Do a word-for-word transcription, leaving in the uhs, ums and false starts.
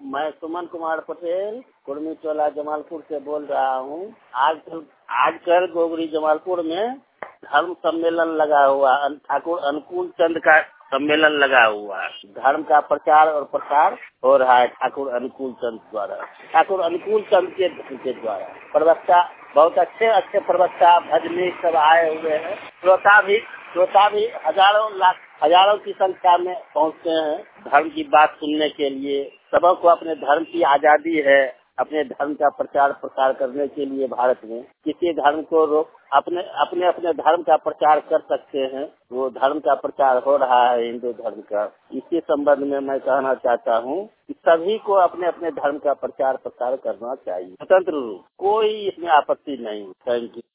मैं सुमन कुमार पटेल कुर्मी टोला जमालपुर से बोल रहा हूँ। आजकल आजकल गोगरी जमालपुर में धर्म सम्मेलन लगा हुआ, ठाकुर अनुकूल चंद का सम्मेलन लगा हुआ है। धर्म का प्रचार और प्रसार हो रहा है ठाकुर अनुकूल चंद द्वारा। ठाकुर अनुकूल चंद के, के द्वारा प्रवक्ता बहुत अच्छे अच्छे प्रवक्ता भजनी सब आए हुए हैं। श्रोता भी श्रोता भी हजारों लाख हजारों की संख्या में पहुंचते हैं धर्म की बात सुनने के लिए। सबको अपने धर्म की आजादी है, अपने धर्म का प्रचार प्रसार करने के लिए। भारत में किसी धर्म को रोक अपने अपने अपने धर्म का प्रचार कर सकते हैं। वो धर्म का प्रचार हो रहा है हिंदू धर्म का। इसी संबंध में मैं कहना चाहता हूँ कि सभी को अपने अपने धर्म का प्रचार प्रसार करना चाहिए, स्वतंत्र रूप, कोई इसमें आपत्ति नहीं। Thank you.